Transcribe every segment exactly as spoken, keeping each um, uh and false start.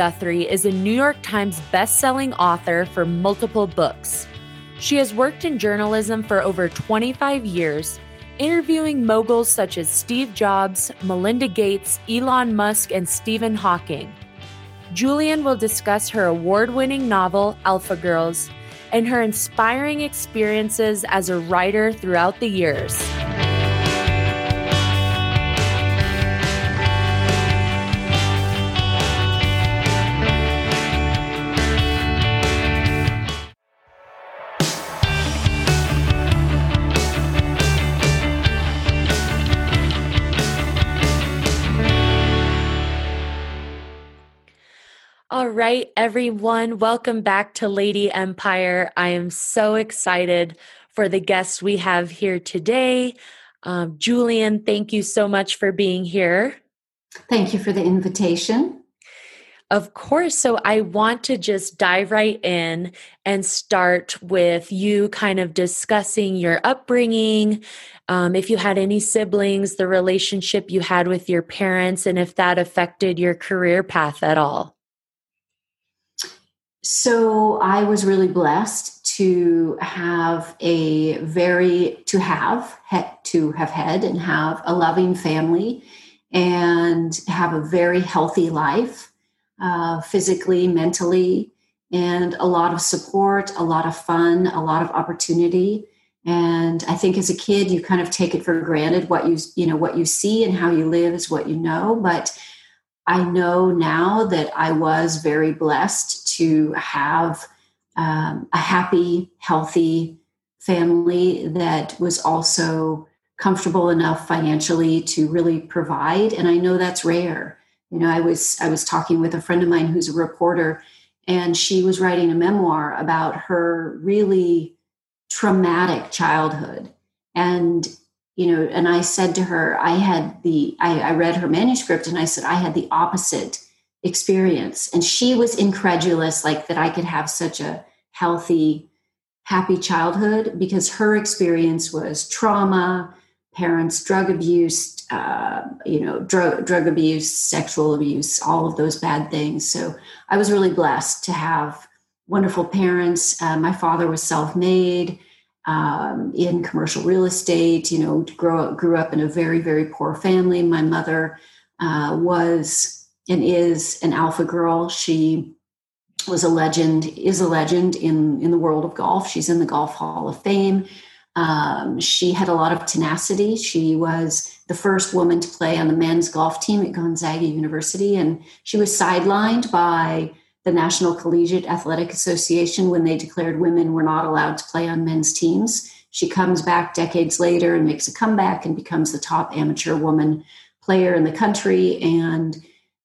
Guthrie is a New York Times best-selling author for multiple books. She has worked in journalism for over twenty-five years, interviewing moguls such as Steve Jobs, Melinda Gates, Elon Musk, and Stephen Hawking. Julian will discuss her award-winning novel, Alpha Girls, and her inspiring experiences as a writer throughout the years. All right, everyone, welcome back to Lady Empire. I am so excited for the guests we have here today. Um, Julian, thank you so much for being here. Thank you for the invitation. Of course. So I want to just dive right in and start with you kind of discussing your upbringing, um, if you had any siblings, the relationship you had with your parents, and if that affected your career path at all. So I was really blessed to have a very, to have, to have had and have a loving family and have a very healthy life, uh, physically, mentally, and a lot of support, a lot of fun, a lot of opportunity. And I think as a kid, you kind of take it for granted. What you, you know, what you see and how you live is what you know. But I know now that I was very blessed to have um, a happy, healthy family that was also comfortable enough financially to really provide. And I know that's rare. You know, I was I was talking with a friend of mine who's a reporter, and she was writing a memoir about her really traumatic childhood. And You know, and I said to her, I had the, I, I read her manuscript and I said, I had the opposite experience. And she was incredulous, like that I could have such a healthy, happy childhood, because her experience was trauma, parents, drug abuse, uh, you know, drug, drug abuse, sexual abuse, all of those bad things. So I was really blessed to have wonderful parents. Uh, my father was self-made. Um, in commercial real estate, you know, grew up, grew up in a very, very poor family. My mother uh, was and is an alpha girl. She was a legend, is a legend in, in the world of golf. She's in the Golf Hall of Fame. Um, she had a lot of tenacity. She was the first woman to play on the men's golf team at Gonzaga University, and she was sidelined by the National Collegiate Athletic Association when they declared women were not allowed to play on men's teams. She comes back decades later and makes a comeback and becomes the top amateur woman player in the country. And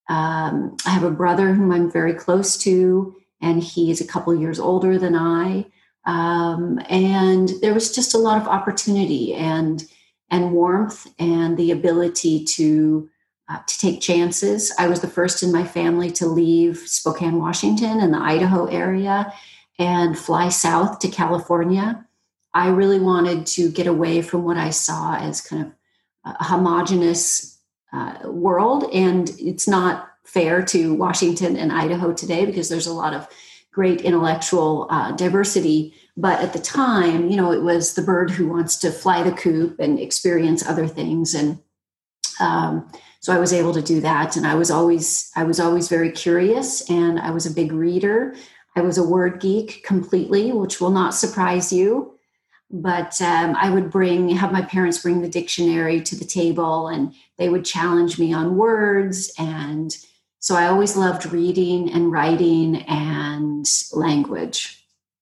um, I have a brother whom I'm very close to, and he is a couple years older than I. Um, and there was just a lot of opportunity and and warmth and the ability to Uh, to take chances. I was the first in my family to leave Spokane, Washington and the Idaho area and fly south to California. I really wanted to get away from what I saw as kind of a homogenous uh, world. And it's not fair to Washington and Idaho today because there's a lot of great intellectual uh, diversity. But at the time, you know, it was the bird who wants to fly the coop and experience other things. And um, So I was able to do that. And I was always, I was always very curious, and I was a big reader. I was a word geek completely, which will not surprise you. But um, I would bring, have my parents bring the dictionary to the table, and they would challenge me on words. And so I always loved reading and writing and language.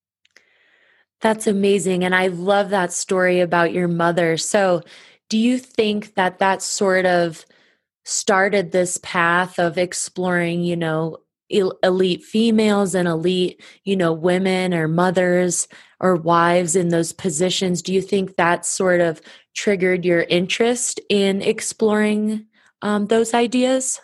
That's amazing. And I love that story about your mother. So do you think that that sort of started this path of exploring, you know, el- elite females and elite, you know, women or mothers or wives in those positions? Do you think that sort of triggered your interest in exploring um, those ideas?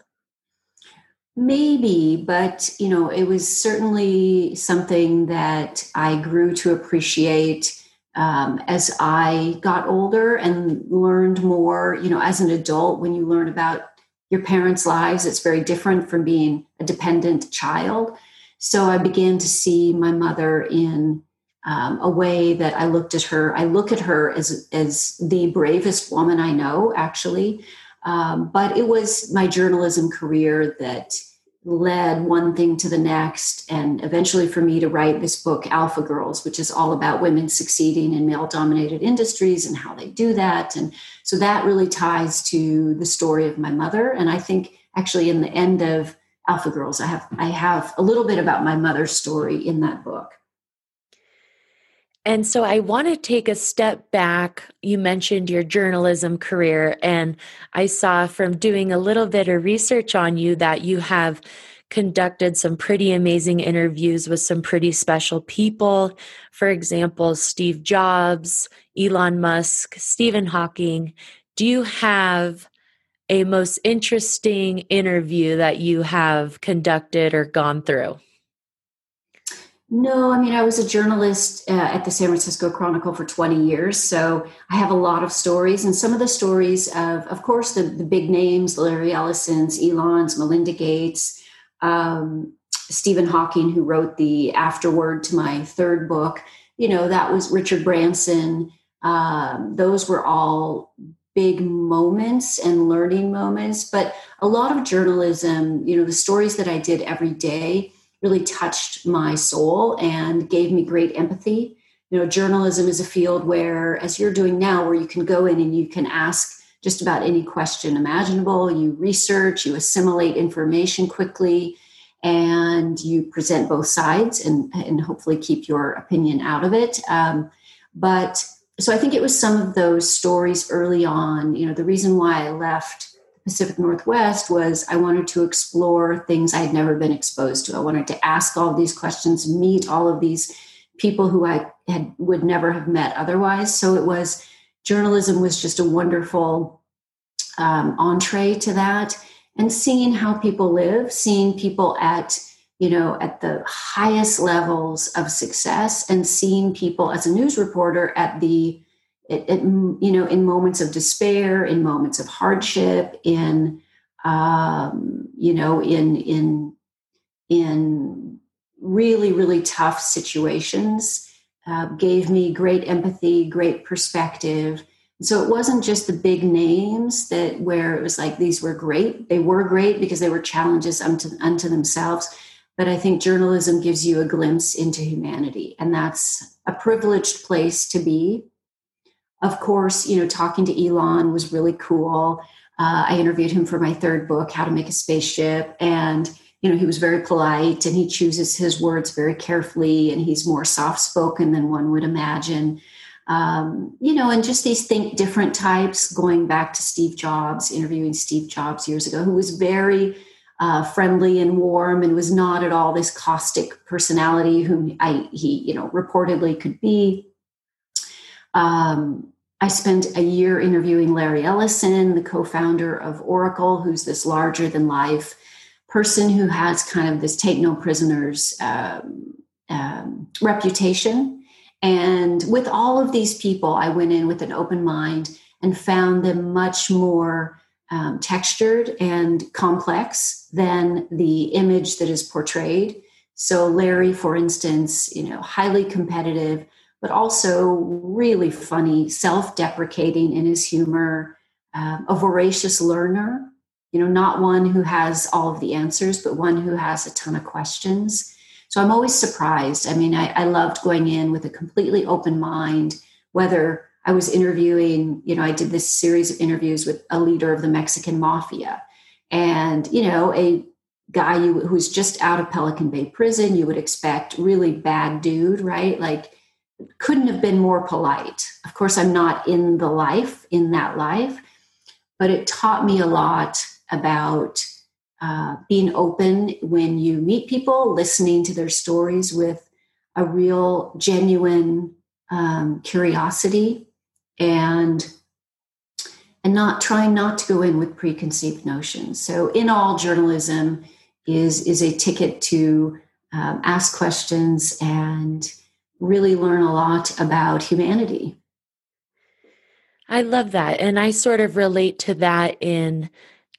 Maybe, but, you know, it was certainly something that I grew to appreciate um, as I got older and learned more, you know, as an adult, when you learn about your parents' lives. It's very different from being a dependent child. So I began to see my mother in um, a way that I looked at her. I look at her as, as the bravest woman I know, actually. Um, but it was my journalism career that led one thing to the next, and eventually for me to write this book, Alpha Girls, which is all about women succeeding in male-dominated industries and how they do that. And so that really ties to the story of my mother. And I think actually in the end of Alpha Girls, I have I have a little bit about my mother's story in that book. And so I want to take a step back. You mentioned your journalism career, and I saw from doing a little bit of research on you that you have conducted some pretty amazing interviews with some pretty special people. For example, Steve Jobs, Elon Musk, Stephen Hawking. Do you have a most interesting interview that you have conducted or gone through? No, I mean, I was a journalist uh, at the San Francisco Chronicle for twenty years. So I have a lot of stories, and some of the stories of, of course, the, the big names, Larry Ellison's, Elon's, Melinda Gates, um, Stephen Hawking, who wrote the afterword to my third book. You know, that was Richard Branson. Um, those were all big moments and learning moments. But a lot of journalism, you know, the stories that I did every day really touched my soul and gave me great empathy. You know, journalism is a field where, as you're doing now, where you can go in and you can ask just about any question imaginable. You research, you assimilate information quickly, and you present both sides and, and hopefully keep your opinion out of it. Um, but so I think it was some of those stories early on. You know, the reason why I left Pacific Northwest was I wanted to explore things I had never been exposed to. I wanted to ask all these questions, meet all of these people who I had would never have met otherwise. So it was journalism was just a wonderful um, entree to that, and seeing how people live, seeing people at you know at the highest levels of success, and seeing people as a news reporter at the It, it, you know, in moments of despair, in moments of hardship, in, um, you know, in, in, in really, really tough situations, uh, gave me great empathy, great perspective. So it wasn't just the big names that where it was like, these were great. They were great because they were challenges unto, unto themselves. But I think journalism gives you a glimpse into humanity, and that's a privileged place to be. Of course, you know, talking to Elon was really cool. Uh, I interviewed him for my third book, How to Make a Spaceship. And, you know, he was very polite, and he chooses his words very carefully, and he's more soft-spoken than one would imagine. Um, you know, and just these think different types, going back to Steve Jobs, interviewing Steve Jobs years ago, who was very uh, friendly and warm and was not at all this caustic personality whom I, he, you know, reportedly could be. Um, I spent a year interviewing Larry Ellison, the co-founder of Oracle, who's this larger than life person who has kind of this take no prisoners um, um, reputation. And with all of these people, I went in with an open mind and found them much more um, textured and complex than the image that is portrayed. So Larry, for instance, you know, highly competitive, but also really funny, self-deprecating in his humor, um, a voracious learner, you know, not one who has all of the answers, but one who has a ton of questions. So I'm always surprised. I mean, I, I loved going in with a completely open mind, whether I was interviewing, you know, I did this series of interviews with a leader of the Mexican mafia, and, you know, a guy you, who's just out of Pelican Bay prison. You would expect really bad dude, right? Like, couldn't have been more polite. Of course, I'm not in the life, in that life, but it taught me a lot about uh, being open when you meet people, listening to their stories with a real, genuine um, curiosity, and and not trying not to go in with preconceived notions. So, in all, journalism is is a ticket to um, ask questions and really learn a lot about humanity. I love that. And I sort of relate to that in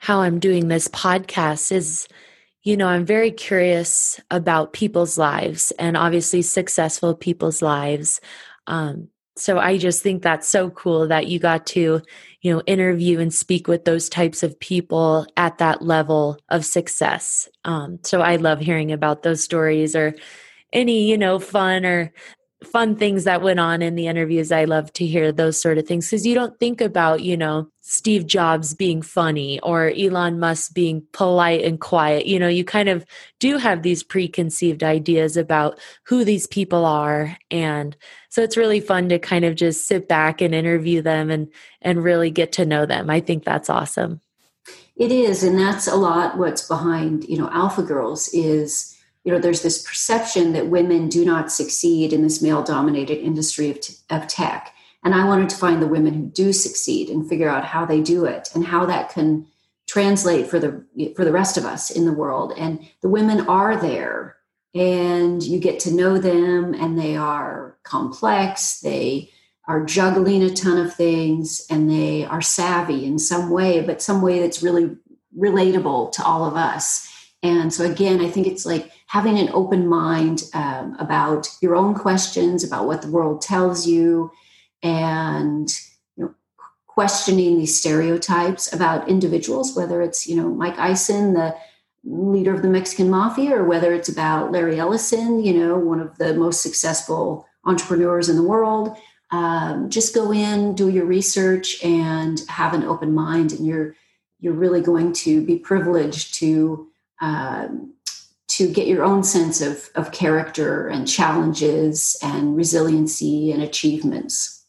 how I'm doing this podcast is, you know, I'm very curious about people's lives and obviously successful people's lives. Um, so I just think that's so cool that you got to, you know, interview and speak with those types of people at that level of success. Um, so I love hearing about those stories or any, you know, fun or fun things that went on in the interviews. I love to hear those sort of things because you don't think about, you know, Steve Jobs being funny or Elon Musk being polite and quiet. You know, you kind of do have these preconceived ideas about who these people are. And so it's really fun to kind of just sit back and interview them and and really get to know them. I think that's awesome. It is, and that's a lot what's behind, you know, Alpha Girls is, you know, there's this perception that women do not succeed in this male-dominated industry of, t- of tech. And I wanted to find the women who do succeed and figure out how they do it and how that can translate for the for the rest of us in the world. And the women are there, and you get to know them, and they are complex. They are juggling a ton of things, and they are savvy in some way, but some way that's really relatable to all of us. And so again, I think it's like having an open mind um, about your own questions, about what the world tells you, and you know, questioning these stereotypes about individuals, whether it's, you know, Mike Eisen, the leader of the Mexican mafia, or whether it's about Larry Ellison, you know, one of the most successful entrepreneurs in the world. Um, just go in, do your research, and have an open mind, and you're you're really going to be privileged to um, to get your own sense of of character and challenges and resiliency and achievements.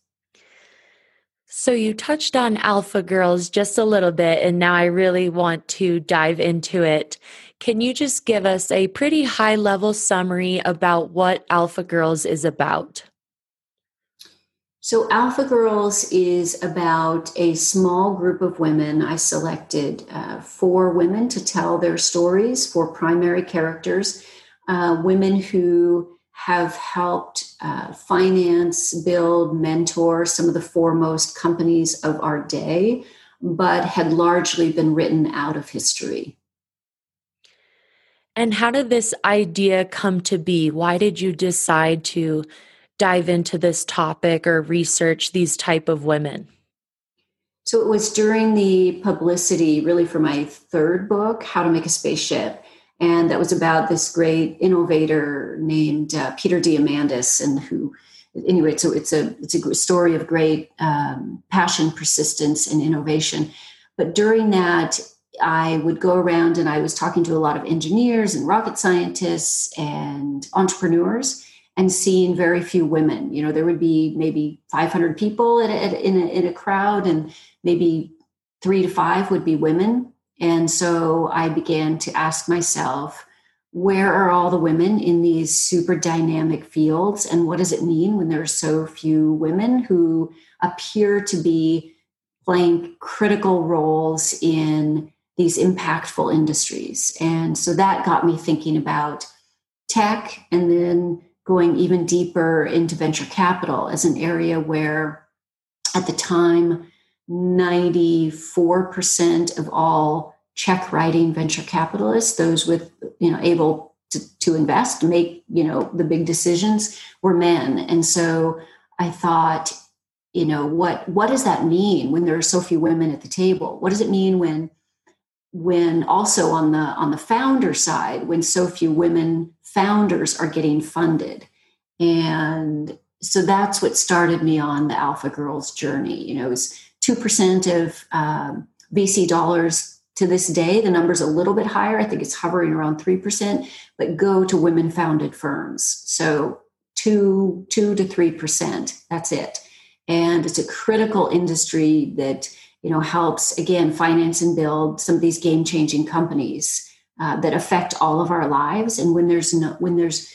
So you touched on Alpha Girls just a little bit, and now I really want to dive into it. Can you just give us a pretty high level summary about what Alpha Girls is about? So, Alpha Girls is about a small group of women. I selected uh, four women to tell their stories, four primary characters, uh, women who have helped uh, finance, build, mentor some of the foremost companies of our day, but had largely been written out of history. And how did this idea come to be? Why did you decide to dive into this topic or research these type of women? So it was during the publicity, really, for my third book, How to Make a Spaceship. And that was about this great innovator named uh, Peter Diamandis, and who, anyway, so it's a it's a story of great um, passion, persistence, and innovation. But during that, I would go around and I was talking to a lot of engineers and rocket scientists and entrepreneurs, and seeing very few women. You know, there would be maybe five hundred people at a, in, a, in a crowd, and maybe three to five would be women. And so I began to ask myself, where are all the women in these super dynamic fields? And what does it mean when there are so few women who appear to be playing critical roles in these impactful industries? And so that got me thinking about tech, and then going even deeper into venture capital as an area where, at the time, ninety-four percent of all check writing venture capitalists, those with, you know, able to, to invest, make, you know, the big decisions, were men. And so I thought, you know, what what does that mean when there are so few women at the table? What does it mean when when also on the on the founder side, when so few women founders are getting funded? And so that's what started me on the Alpha Girls journey. You know, it was two percent of um, V C dollars to this day. The number's a little bit higher. I think it's hovering around three percent, but go to women founded firms. So two, two to three percent, that's it. And it's a critical industry that, you know, helps, again, finance and build some of these game changing companies uh, that affect all of our lives. And when there's no, when there's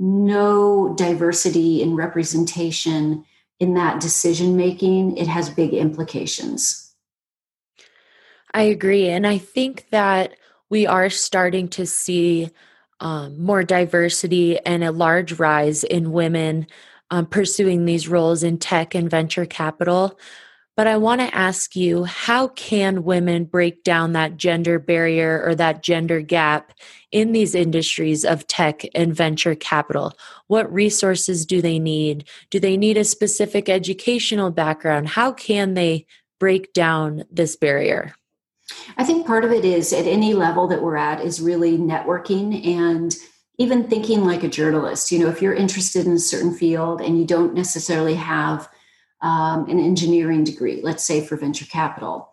no diversity and representation in that decision making, it has big implications. I agree. And I think that we are starting to see um, more diversity and a large rise in women um, pursuing these roles in tech and venture capital. But I want to ask you, how can women break down that gender barrier or that gender gap in these industries of tech and venture capital? What resources do they need? Do they need a specific educational background? How can they break down this barrier? I think part of it is at any level that we're at is really networking and even thinking like a journalist. You know, if you're interested in a certain field and you don't necessarily have um, an engineering degree, let's say for venture capital,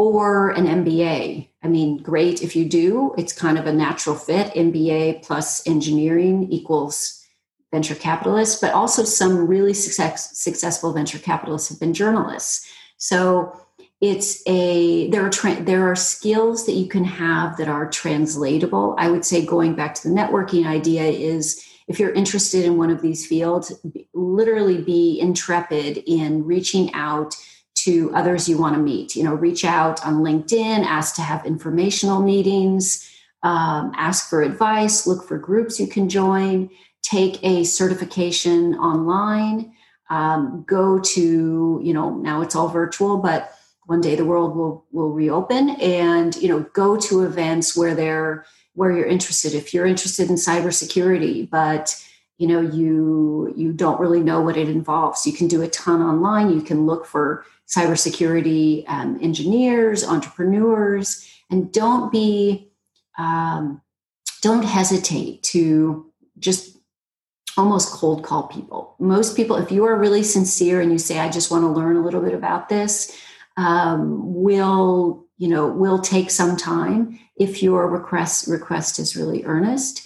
or an M B A. I mean, great if you do. It's kind of a natural fit. M B A plus engineering equals venture capitalists, but also some really success, successful venture capitalists have been journalists. So it's a there are tra- there are skills that you can have that are translatable. I would say, going back to the networking idea, is if you're interested in one of these fields, literally be intrepid in reaching out to others you want to meet. You know, reach out on LinkedIn, ask to have informational meetings, um, ask for advice, look for groups you can join, take a certification online, um, go to, you know, now it's all virtual, but one day the world will will reopen, and you know, go to events where they're where you're interested. If you're interested in cybersecurity, but you know you you don't really know what it involves, you can do a ton online. You can look for cybersecurity um, engineers, entrepreneurs, and don't be um, don't hesitate to just almost cold call people. Most people, if you are really sincere and you say, I just want to learn a little bit about this, um, will, you know, will take some time if your request request is really earnest.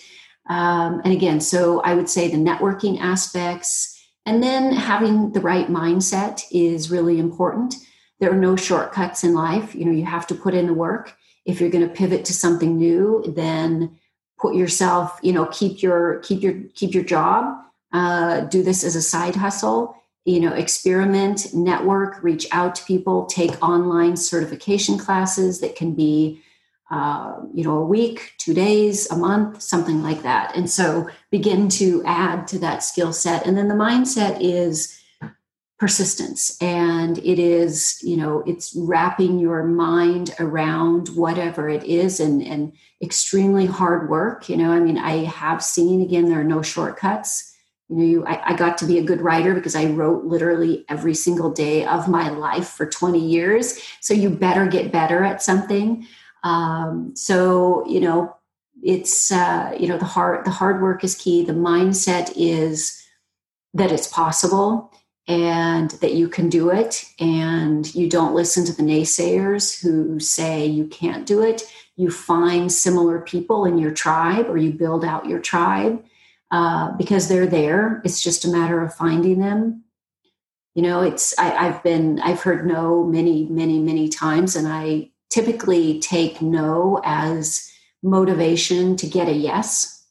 Um, and again, so I would say the networking aspects, and then having the right mindset is really important. There are no shortcuts in life. You know, you have to put in the work. If you're going to pivot to something new, then put yourself, you know, keep your keep your keep your job. Uh, do this as a side hustle. You know, experiment, network, reach out to people, take online certification classes that can be, uh, you know, a week, two days, a month, something like that. And so begin to add to that skill set. And then the mindset is persistence. And it is, you know, it's wrapping your mind around whatever it is, and, and extremely hard work. You know, I mean, I have seen, again, there are no shortcuts. You know, you, I, I got to be a good writer because I wrote literally every single day of my life for twenty years. So you better get better at something. Um, so, you know, it's, uh, you know, the hard, the hard work is key. The mindset is that it's possible and that you can do it. And you don't listen to the naysayers who say you can't do it. You find similar people in your tribe, or you build out your tribe. Uh, because they're there. It's just a matter of finding them. You know, it's, I, I've been, I've heard no many, many, many times, and I typically take no as motivation to get a yes.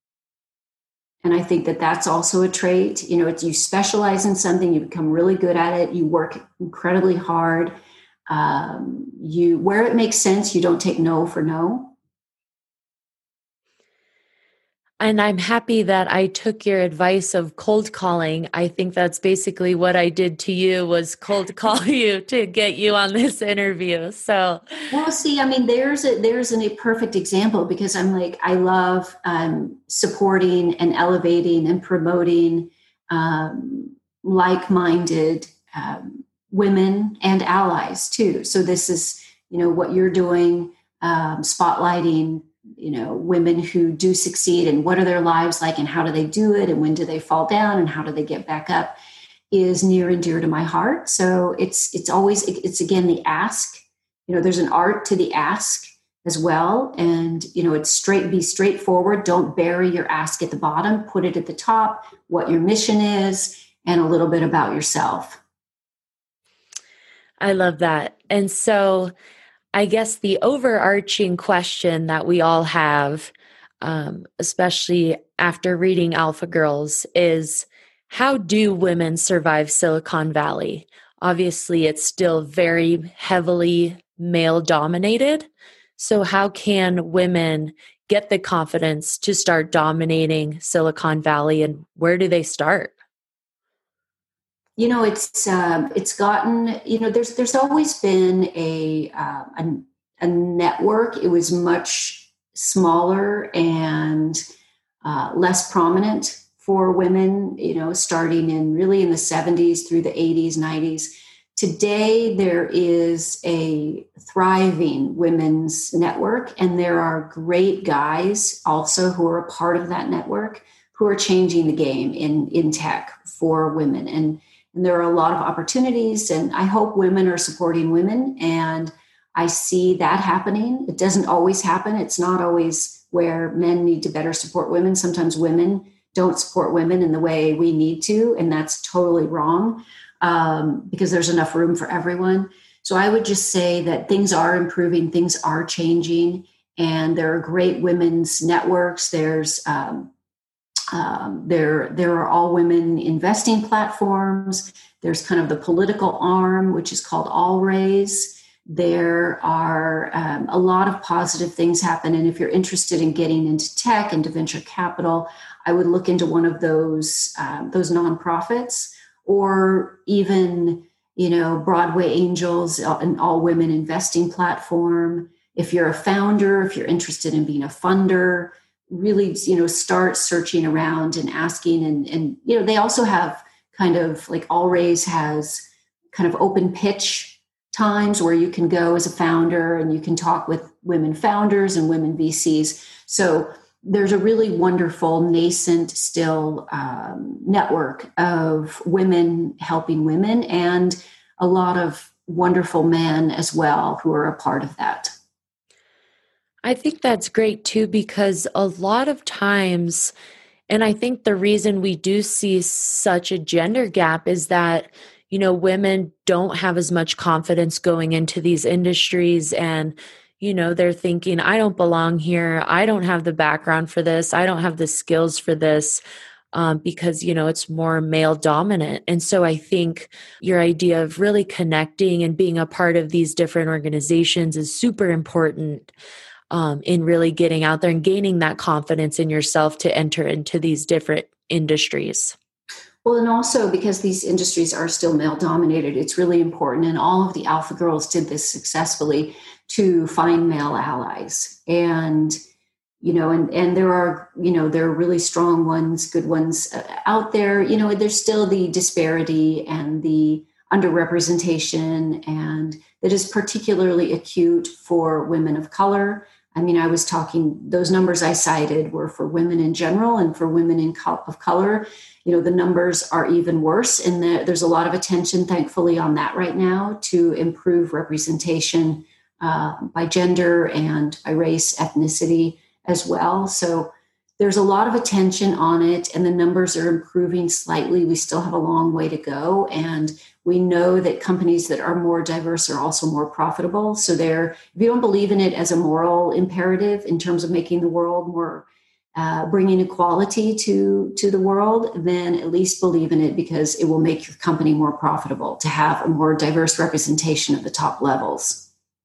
And I think that that's also a trait. You know, it's, you specialize in something, you become really good at it, you work incredibly hard. Um, you, where it makes sense, you don't take no for no. And I'm happy that I took your advice of cold calling. I think that's basically what I did to you, was cold call you to get you on this interview. So, well, see, I mean, there's a, there's an, a perfect example, because I'm like, I love um, supporting and elevating and promoting um, like-minded um, women and allies too. So this is, you know, what you're doing, um, spotlighting, you know, women who do succeed, and what are their lives like, and how do they do it, and when do they fall down, and how do they get back up, is near and dear to my heart. So it's it's always, it's again the ask. You know, there's an art to the ask as well, and you know, it's straight, be straightforward. Don't bury your ask at the bottom. Put it at the top. What your mission is, and a little bit about yourself. I love that. And so, I guess the overarching question that we all have, um, especially after reading Alpha Girls, is how do women survive Silicon Valley? Obviously, it's still very heavily male dominated. So, how can women get the confidence to start dominating Silicon Valley, and where do they start? You know, it's um, it's gotten. You know, there's there's always been a, uh, a a network. It was much smaller and uh, less prominent for women. You know, starting in really in the seventies through the eighties, nineties. Today, there is a thriving women's network, and there are great guys also who are a part of that network who are changing the game in in tech for women. And and there are a lot of opportunities, and I hope women are supporting women. And I see that happening. It doesn't always happen. It's not always where men need to better support women. Sometimes women don't support women in the way we need to, and that's totally wrong, um, because there's enough room for everyone. So I would just say that things are improving, things are changing, and there are great women's networks. There's um, Um, there, there are all women investing platforms. There's kind of the political arm, which is called All Raise. There are um, a lot of positive things happen. And if you're interested in getting into tech, into venture capital, I would look into one of those, um, those nonprofits, or even, you know, Broadway Angels, an all women investing platform. If you're a founder, if you're interested in being a funder, really, you know, start searching around and asking. And, and, you know, they also have kind of like All Raise has kind of open pitch times where you can go as a founder and you can talk with women founders and women V Cs. So there's a really wonderful nascent still um, network of women helping women, and a lot of wonderful men as well who are a part of that. I think that's great too, because a lot of times, and I think the reason we do see such a gender gap is that, you know, women don't have as much confidence going into these industries, and, you know, they're thinking, I don't belong here. I don't have the background for this. I don't have the skills for this. Um, because, you know, it's more male dominant. And so I think your idea of really connecting and being a part of these different organizations is super important, um, in really getting out there and gaining that confidence in yourself to enter into these different industries. Well, and also because these industries are still male dominated, it's really important. And all of the Alpha Girls did this successfully to find male allies. And, you know, and, and there are, you know, there are really strong ones, good ones uh, out there. You know, there's still the disparity and the underrepresentation, and that is particularly acute for women of color. I mean, I was talking, those numbers I cited were for women in general, and for women in co- of color, you know, the numbers are even worse. And the, there's a lot of attention, thankfully, on that right now to improve representation uh, by gender and by race, ethnicity as well. So there's a lot of attention on it, and the numbers are improving slightly. We still have a long way to go. And we know that companies that are more diverse are also more profitable. So they're, if you don't believe in it as a moral imperative in terms of making the world more, uh, bringing equality to, to the world, then at least believe in it, because it will make your company more profitable to have a more diverse representation of the top levels.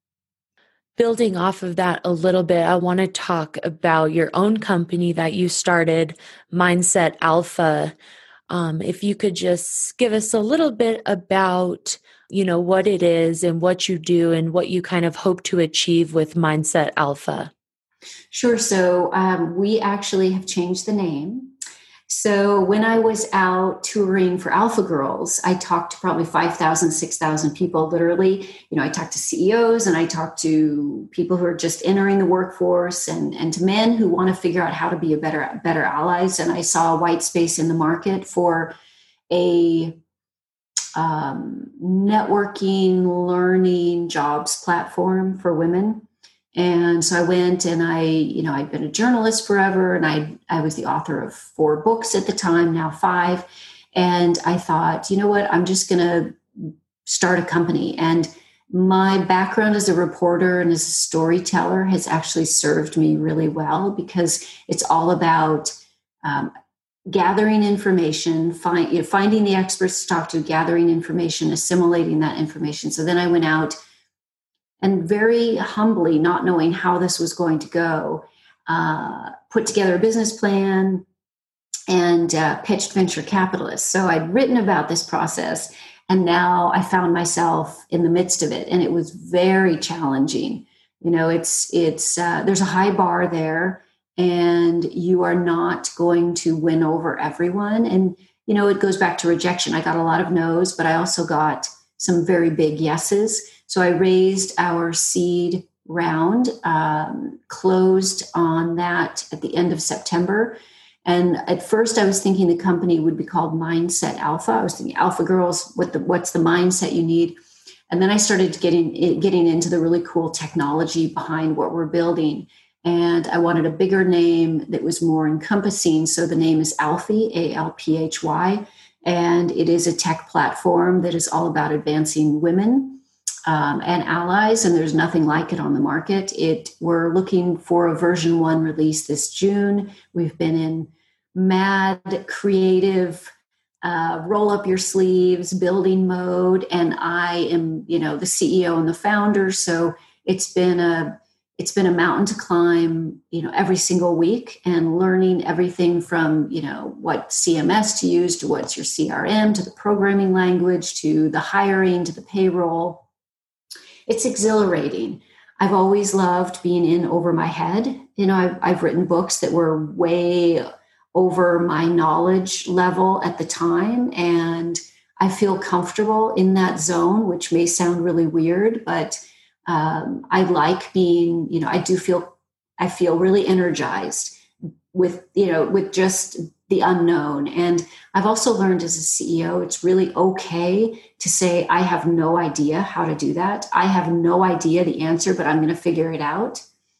Building off of that a little bit, I want to talk about your own company that you started, Mindset Alpha. Um, if you could just give us a little bit about, you know, what it is and what you do and what you kind of hope to achieve with Mindset Alpha. Sure. So um, we actually have changed the name. So when I was out touring for Alpha Girls, I talked to probably five thousand, six thousand people, literally. You know, I talked to C E Os, and I talked to people who are just entering the workforce, and, and to men who want to figure out how to be a better, better allies. And I saw a white space in the market for a um, networking, learning, jobs platform for women. And so I went, and I, you know, I'd been a journalist forever, and I, I was the author of four books at the time, now five. And I thought, you know what, I'm just going to start a company. And my background as a reporter and as a storyteller has actually served me really well, because it's all about um, gathering information, find, you know, finding the experts to talk to, gathering information, assimilating that information. So then I went out, and very humbly, not knowing how this was going to go, uh, put together a business plan, and uh, pitched venture capitalists. So I'd written about this process, and now I found myself in the midst of it, and it was very challenging. You know, it's it's uh, there's a high bar there, and you are not going to win over everyone. And you know, it goes back to rejection. I got a lot of no's, but I also got some very big yeses. So I raised our seed round, um, closed on that at the end of September. And at first I was thinking the company would be called Mindset Alpha. I was thinking Alpha Girls, what the, what's the mindset you need? And then I started getting, getting into the really cool technology behind what we're building. And I wanted a bigger name that was more encompassing. So the name is Alphy, A L P H Y. And it is a tech platform that is all about advancing women um, and allies. And there's nothing like it on the market. It We're looking for a version one release this June. We've been in mad, creative, uh, roll up your sleeves, building mode. And I am, you know, the C E O and the founder. So it's been a It's been a mountain to climb, you know, every single week, and learning everything from, you know, what C M S to use, to what's your C R M, to the programming language, to the hiring, to the payroll. It's exhilarating. I've always loved being in over my head. You know, I've, I've written books that were way over my knowledge level at the time, and I feel comfortable in that zone, which may sound really weird, but Um, I like being, you know, I do feel, I feel really energized with, you know, with just the unknown. And I've also learned as a C E O, it's really okay to say, I have no idea how to do that. I have no idea the answer, but I'm going to figure it out.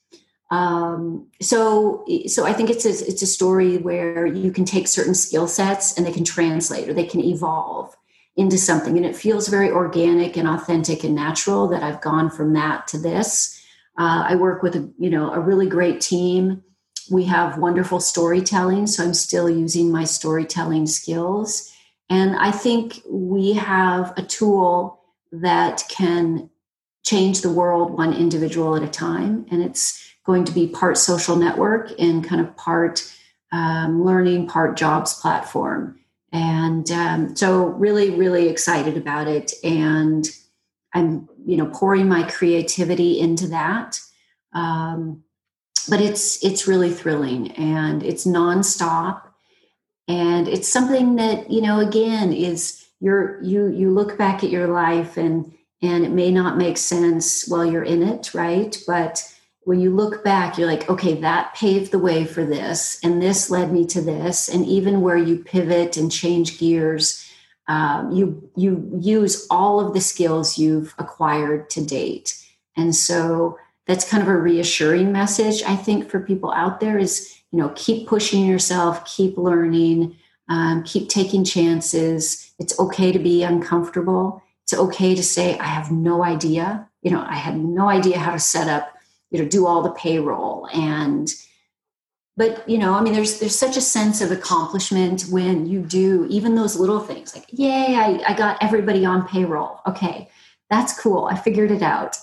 Um, so, so I think it's a, it's a story where you can take certain skill sets and they can translate, or they can evolve into something. And it feels very organic and authentic and natural that I've gone from that to this. Uh, I work with a, you know, a really great team. We have wonderful storytelling. So I'm still using my storytelling skills. And I think we have a tool that can change the world one individual at a time. And it's going to be part social network and kind of part um, learning, part jobs platform. And um, so really, really excited about it. And I'm, you know, pouring my creativity into that. Um, but it's, it's really thrilling, and it's nonstop. And it's something that, you know, again, is you're, you, you look back at your life, and, and it may not make sense while you're in it. Right. But when you look back, you're like, okay, that paved the way for this, and this led me to this. And even where you pivot and change gears, um, you you use all of the skills you've acquired to date. And so that's kind of a reassuring message, I think, for people out there is, you know, keep pushing yourself, keep learning, um, keep taking chances. It's okay to be uncomfortable. It's okay to say, I have no idea. You know, I had no idea how to set up, you know, do all the payroll. And, but, you know, I mean, there's, there's such a sense of accomplishment when you do even those little things, like, yay, I, I got everybody on payroll. Okay. That's cool. I figured it out.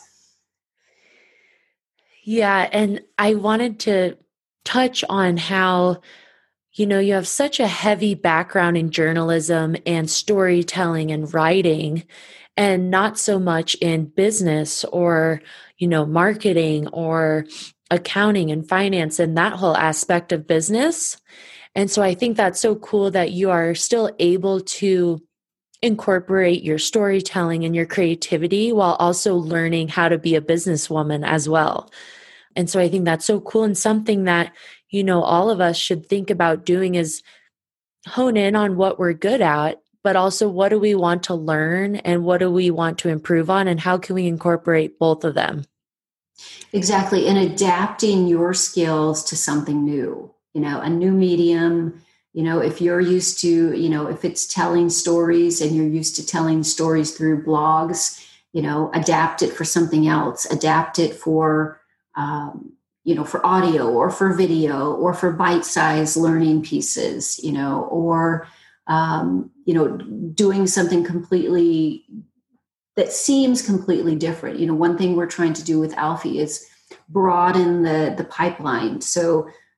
Yeah. And I wanted to touch on how, you know, you have such a heavy background in journalism and storytelling and writing, and not so much in business or, you know, marketing or accounting and finance and that whole aspect of business. And so I think that's so cool that you are still able to incorporate your storytelling and your creativity while also learning how to be a businesswoman as well. And so I think that's so cool, and something that, you know, all of us should think about doing is hone in on what we're good at, but also what do we want to learn and what do we want to improve on, and how can we incorporate both of them? Exactly. And adapting your skills to something new, you know, a new medium. You know, if you're used to, you know, if it's telling stories and you're used to telling stories through blogs, you know, adapt it for something else, adapt it for, um, you know, for audio or for video or for bite-sized learning pieces, you know, or, um, you know, doing something completely that seems completely different. You know, one thing we're trying to do with Alfie is broaden the, the pipeline. So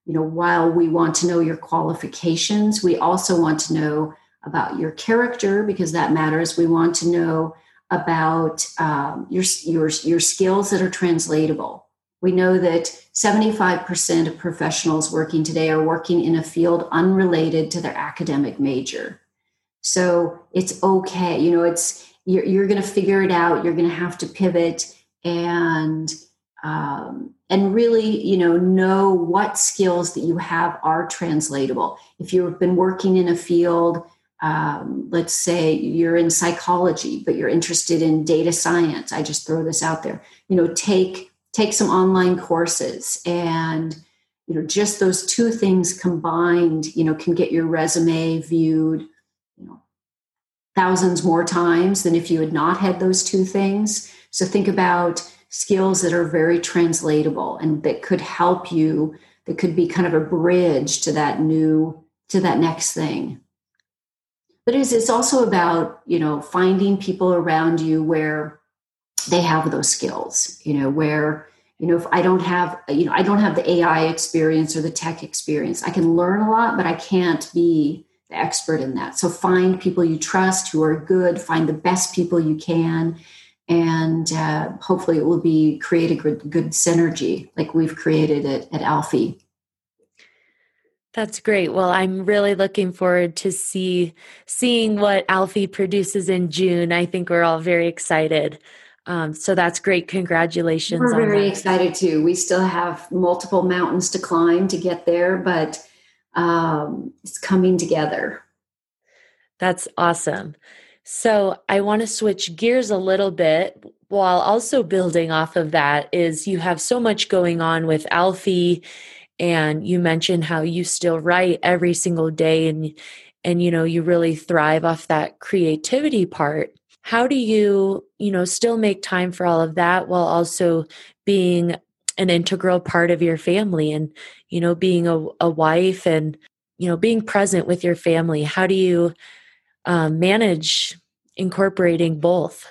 you know, while we want to know your qualifications, we also want to know about your character, because that matters. We want to know about um, your, your, your skills that are translatable. We know that seventy-five percent of professionals working today are working in a field unrelated to their academic major. So it's okay. You know, it's, you're, you're going to figure it out. You're going to have to pivot and, um, and really, you know, know what skills that you have are translatable. If you've been working in a field, um, let's say you're in psychology, but you're interested in data science. I just throw this out there, you know, take, take some online courses, and, you know, just those two things combined, you know, can get your resume viewed, you know, thousands more times than if you had not had those two things. So think about skills that are very translatable and that could help you, that could be kind of a bridge to that new, to that next thing. But it's, it's also about, you know, finding people around you where they have those skills, you know, where, you know, if I don't have, you know, I don't have the A I experience or the tech experience, I can learn a lot, but I can't be the expert in that. So find people you trust who are good, find the best people you can, and uh, hopefully it will be create a good, good synergy like we've created at, at Alfie. That's great. Well, I'm really looking forward to see seeing what Alfie produces in June. I think we're all very excited. Um, so that's great. Congratulations We're on that. We're very excited too. We still have multiple mountains to climb to get there, but um, it's coming together. That's awesome. So I want to switch gears a little bit while also building off of that. Is you have so much going on with Alfie, and you mentioned how you still write every single day, and and you know, you really thrive off that creativity part. How do you, you know, still make time for all of that while also being an integral part of your family, and, you know, being a, a wife, and, you know, being present with your family? How do you um, manage incorporating both?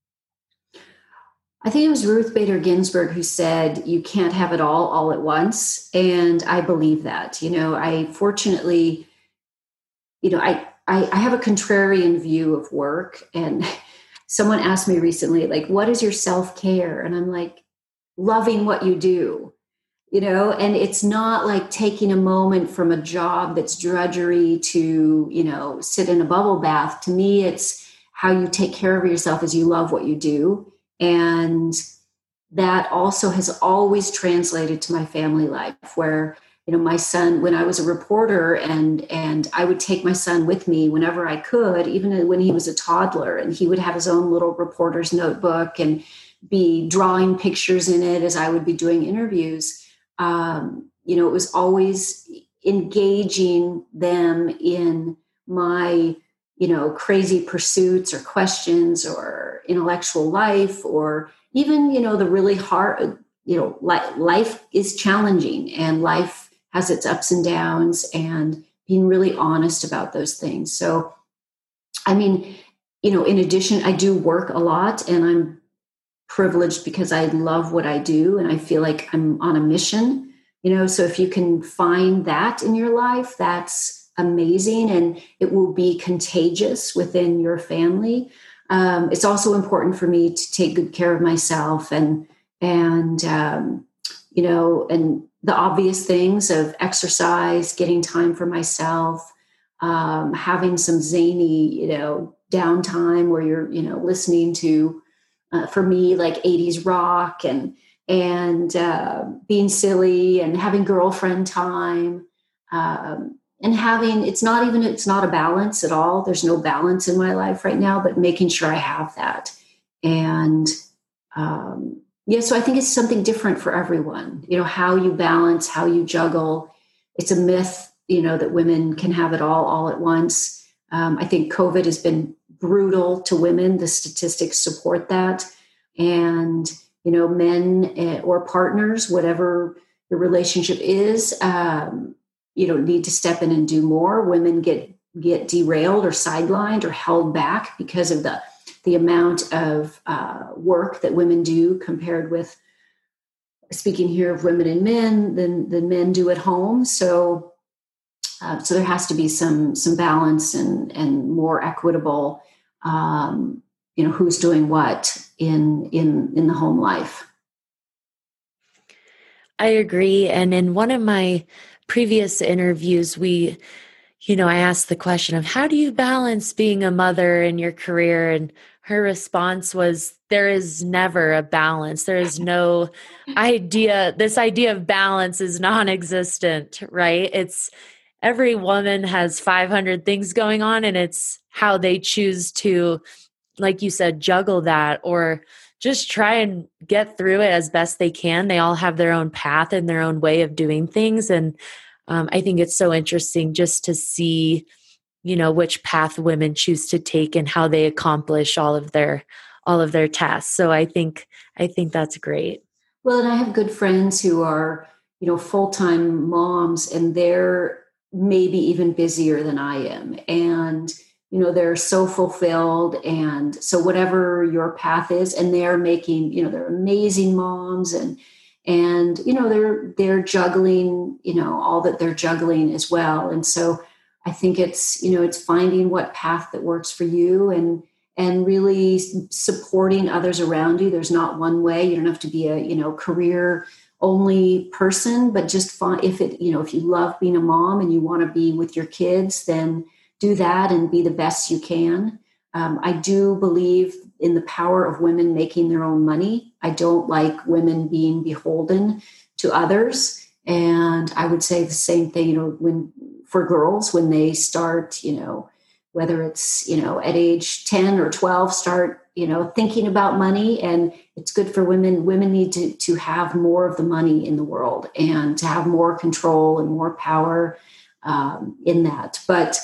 I think it was Ruth Bader Ginsburg who said, you can't have it all all at once. And I believe that. You know, I fortunately, you know, I, I, I have a contrarian view of work. And someone asked me recently, like, what is your self-care? And I'm like, loving what you do, you know, and it's not like taking a moment from a job that's drudgery to, you know, sit in a bubble bath. To me, it's how you take care of yourself as you love what you do. And that also has always translated to my family life, where, you know, my son, when I was a reporter, and and I would take my son with me whenever I could, even when he was a toddler, and he would have his own little reporter's notebook and be drawing pictures in it as I would be doing interviews. Um, you know, it was always engaging them in my, you know, crazy pursuits or questions or intellectual life, or even, you know, the really hard, you know, li- life is challenging and life has its ups and downs, and being really honest about those things. So, I mean, you know, in addition, I do work a lot, and I'm privileged because I love what I do and I feel like I'm on a mission, you know, so if you can find that in your life, that's amazing, and it will be contagious within your family. Um, it's also important for me to take good care of myself, and, and, um, you know, and the obvious things of exercise, getting time for myself, um, having some zany, you know, downtime where you're, you know, listening to, uh, for me, like eighties rock, and, and, uh, being silly and having girlfriend time. Um, and having, it's not even, it's not a balance at all. There's no balance in my life right now, but making sure I have that. And, um, yeah, so I think it's something different for everyone, you know, how you balance, how you juggle. It's a myth, you know, that women can have it all, all at once. Um, I think COVID has been brutal to women. The statistics support that. And, you know, men or partners, whatever the relationship is, um, you know, need to step in and do more. Women get get derailed or sidelined or held back because of the the amount of uh, work that women do compared with speaking here of women and men than than men do at home. So uh, so there has to be some some balance and and more equitable. Um, you know, who's doing what in in in the home life. I agree. And in one of my previous interviews, we, you know, I asked the question of how do you balance being a mother in your career? And her response was, there is never a balance. There is no idea. This idea of balance is non existent, right? It's every woman has five hundred things going on, and it's how they choose to, like you said, juggle that or just try and get through it as best they can. They all have their own path and their own way of doing things. And um, I think it's so interesting just to see, you know, which path women choose to take and how they accomplish all of their all of their tasks. So I think I think that's great. Well, and I have good friends who are, you know, full-time moms, and they're maybe even busier than I am. And, you know, they're so fulfilled. And so whatever your path is, and they're making, you know, they're amazing moms, and and, you know, they're they're juggling, you know, all that they're juggling as well. And so I think it's, you know, it's finding what path that works for you, and and really supporting others around you. There's not one way. You don't have to be a, you know, career only person, but just find, if it, you know, if you love being a mom and you want to be with your kids, then do that and be the best you can. Um, I do believe in the power of women making their own money. I don't like women being beholden to others. And I would say the same thing, you know, when for girls, when they start, you know, whether it's, you know, at age ten or twelve, start, you know, thinking about money. And it's good for women. Women need to, to have more of the money in the world and to have more control and more power um, in that. But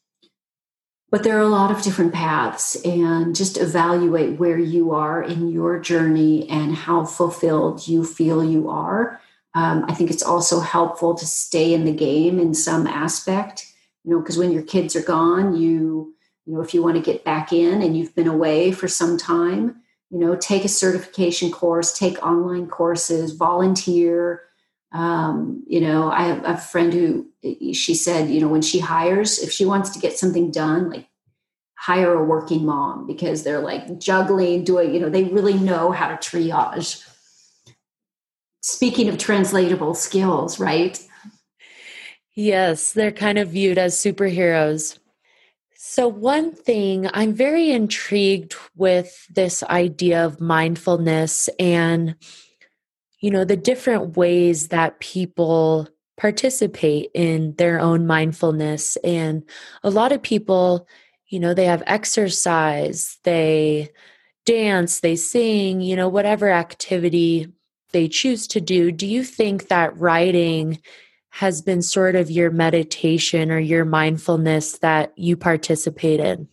But there are a lot of different paths, and just evaluate where you are in your journey and how fulfilled you feel you are. Um, I think it's also helpful to stay in the game in some aspect, you know, because when your kids are gone, you, you know, if you want to get back in and you've been away for some time, you know, take a certification course, take online courses, volunteer. Um, you know, I have a friend who, she said, you know, when she hires, if she wants to get something done, like hire a working mom, because they're like juggling, doing, you know, they really know how to triage. Speaking of translatable skills, right? Yes, they're kind of viewed as superheroes. So, one thing I'm very intrigued with this idea of mindfulness and, you know, the different ways that people participate in their own mindfulness. And a lot of people, you know, they have exercise, they dance, they sing, you know, whatever activity they choose to do. Do you think that writing has been sort of your meditation or your mindfulness that you participate in?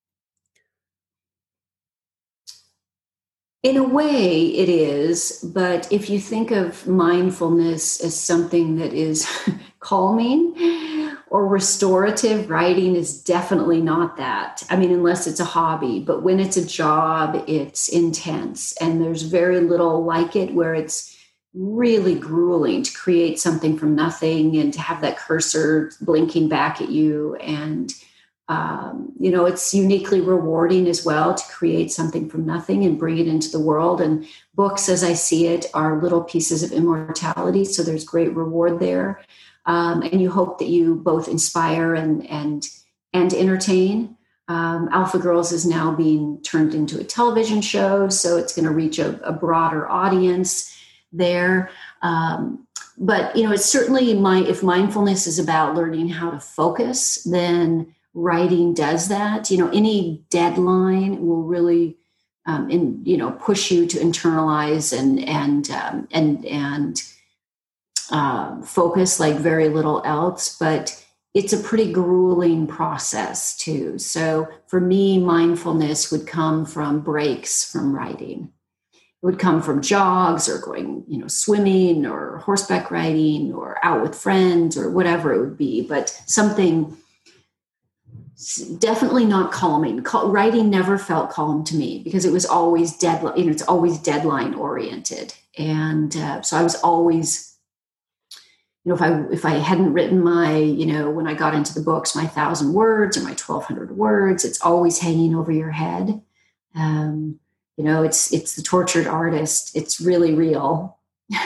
In a way, it is. But if you think of mindfulness as something that is calming or restorative, writing is definitely not that. I mean, unless it's a hobby. But when it's a job, it's intense. And there's very little like it, where it's really grueling to create something from nothing and to have that cursor blinking back at you. And Um, you know, it's uniquely rewarding as well to create something from nothing and bring it into the world. And books, as I see it, are little pieces of immortality. So there's great reward there. Um, and you hope that you both inspire and and and entertain. Um, Alpha Girls is now being turned into a television show, so it's going to reach a, a broader audience there. Um, but you know, it's certainly my if mindfulness is about learning how to focus, then writing does that. You know, any deadline will really, um, in, you know, push you to internalize and and um, and and uh, focus like very little else. But it's a pretty grueling process too. So for me, mindfulness would come from breaks from writing. It would come from jogs or going, you know, swimming or horseback riding or out with friends or whatever it would be. But something definitely not calming. Cal- writing never felt calm to me because it was always deadline, you know, it's always deadline oriented. And uh, so I was always, you know, if I if I hadn't written my, you know, when I got into the books, my thousand words or my twelve hundred words, it's always hanging over your head. Um, you know, it's it's the tortured artist. It's really real.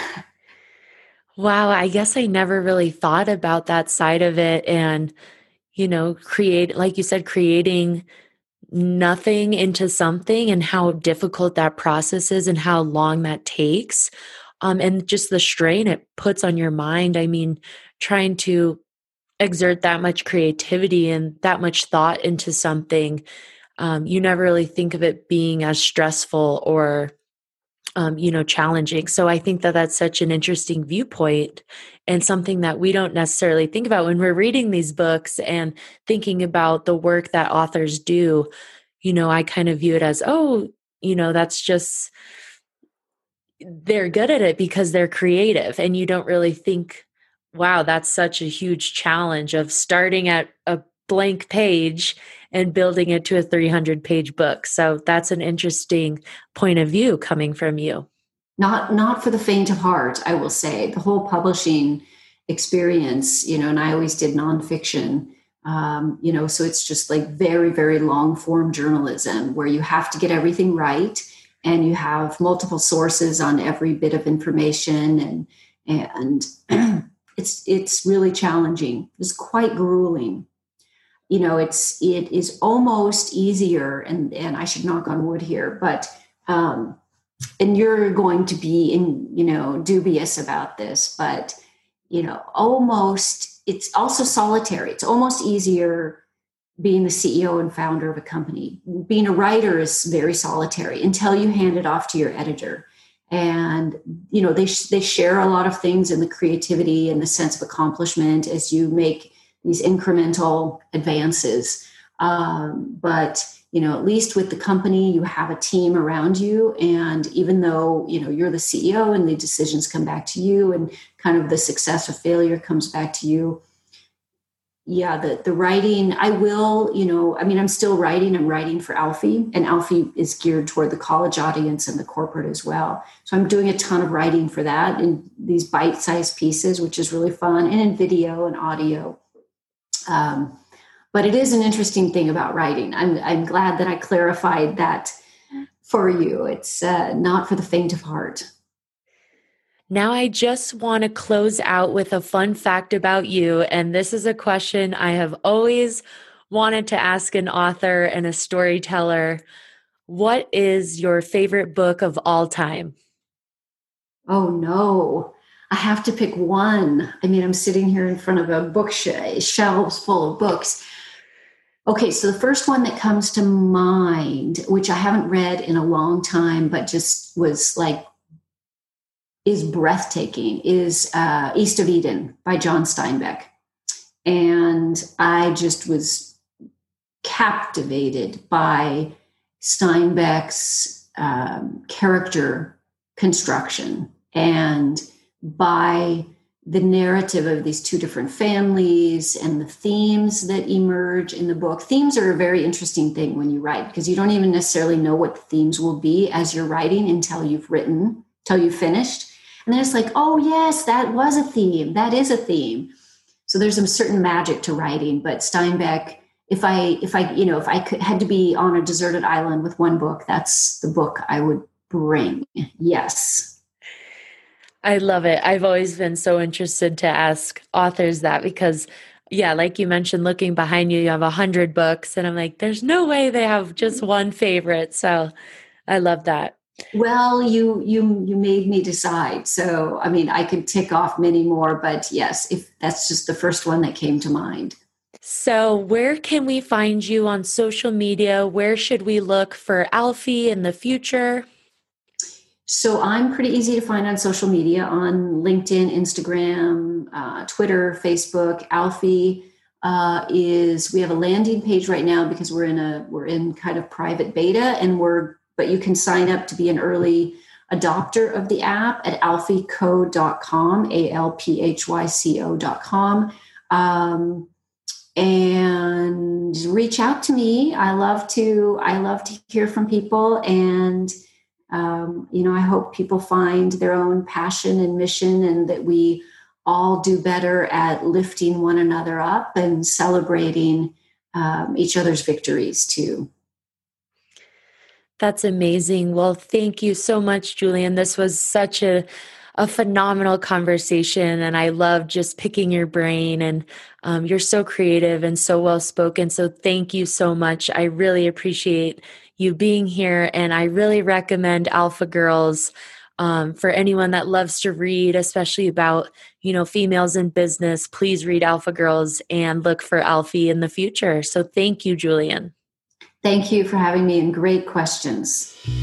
Wow, I guess I never really thought about that side of it. And, you know, create, like you said, creating nothing into something and how difficult that process is and how long that takes. Um, and just the strain it puts on your mind. I mean, trying to exert that much creativity and that much thought into something, um, you never really think of it being as stressful or um, you know, challenging. So I think that that's such an interesting viewpoint and something that we don't necessarily think about when we're reading these books and thinking about the work that authors do. You know, I kind of view it as, oh, you know, that's just, they're good at it because they're creative. And you don't really think, wow, that's such a huge challenge of starting at a blank page and building it to a three hundred page book. So that's an interesting point of view coming from you. Not not for the faint of heart, I will say. The whole publishing experience, you know, and I always did nonfiction. Um, you know, so it's just like very, very long form journalism where you have to get everything right and you have multiple sources on every bit of information, and and it's it's really challenging. It's quite grueling. You know, it's it is almost easier, and and I should knock on wood here, but um, and you're going to be in, you know, dubious about this, but you know, almost it's also solitary. It's almost easier being the C E O and founder of a company. Being a writer is very solitary until you hand it off to your editor. And, you know, they, they share a lot of things in the creativity and the sense of accomplishment as you make these incremental advances. Um, but, you know, at least with the company, you have a team around you. And even though, you know, you're the C E O and the decisions come back to you and kind of the success or failure comes back to you, yeah, the, the writing, I will, you know, I mean, I'm still writing, I'm writing for Alfie, and Alfie is geared toward the college audience and the corporate as well. So I'm doing a ton of writing for that in these bite-sized pieces, which is really fun, and in video and audio. Um, but it is an interesting thing about writing. I'm, I'm glad that I clarified that for you. It's uh, not for the faint of heart. Now, I just want to close out with a fun fact about you. And this is a question I have always wanted to ask an author and a storyteller. What is your favorite book of all time? Oh, no. I have to pick one. I mean, I'm sitting here in front of a bookshelf, shelves full of books. Okay, so the first one that comes to mind, which I haven't read in a long time, but just was like, is breathtaking, is uh, East of Eden by John Steinbeck. And I just was captivated by Steinbeck's um, character construction and by the narrative of these two different families and the themes that emerge in the book. Themes are a very interesting thing when you write because you don't even necessarily know what the themes will be as you're writing until you've written, until you've finished. And then it's like, oh, yes, that was a theme. That is a theme. So there's a certain magic to writing. But Steinbeck, if I, if I, you know, if I could, had to be on a deserted island with one book, that's the book I would bring. Yes. I love it. I've always been so interested to ask authors that because, yeah, like you mentioned, looking behind you, you have a hundred books. And I'm like, there's no way they have just one favorite. So I love that. Well, you you you made me decide. So, I mean, I could tick off many more, but yes, if that's just the first one that came to mind. So, where can we find you on social media? Where should we look for Alfie in the future? So, I'm pretty easy to find on social media on LinkedIn, Instagram, uh, Twitter, Facebook. Alfie uh, is we have a landing page right now because we're in a we're in kind of private beta, and we're but you can sign up to be an early adopter of the app at alfie co dot com, A L P H Y C O dot com. Um, and reach out to me. I love to, I love to hear from people. And um, you know, I hope people find their own passion and mission, and that we all do better at lifting one another up and celebrating um, each other's victories too. That's amazing. Well, thank you so much, Julian. This was such a a phenomenal conversation, and I love just picking your brain. And um, you're so creative and so well spoken. So thank you so much. I really appreciate you being here, and I really recommend Alpha Girls um, for anyone that loves to read, especially about you know females in business. Please read Alpha Girls and look for Alfie in the future. So thank you, Julian. Thank you for having me, and great questions.